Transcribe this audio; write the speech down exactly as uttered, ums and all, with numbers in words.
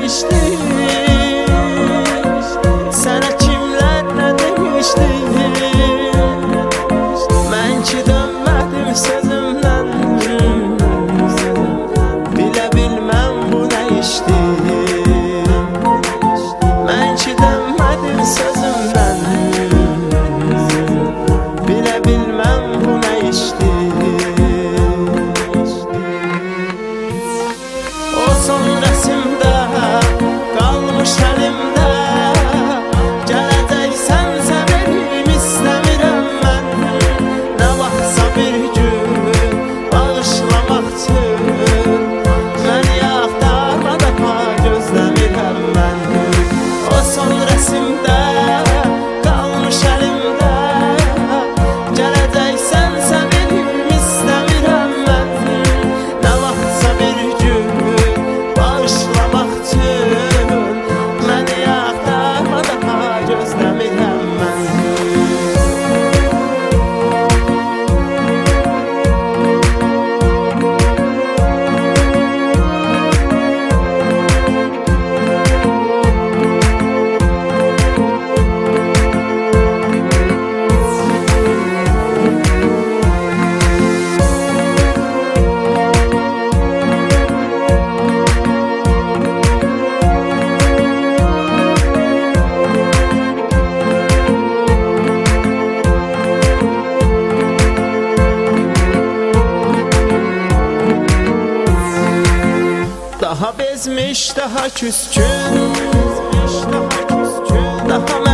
demişti? Sana kimler ne demişti? Ben ki dönmedim sözümden, bile bilmem bu ne işti. Ben ki dönmedim sözümden, bile bilmem bu ne işti. O son resimde kalmış elimde, geleceksen severim istemirem ben. Ne varsa bir gün bağışlamak için, beni aktarmadan gözlemirem ben. O son resimde kalmış elimde, geleceksen severim istemirem ben. Ne varsa bir gün bağışlamak için, beni aktarmadan gözlemirem ben. Daha bezmiş, daha küskün, daha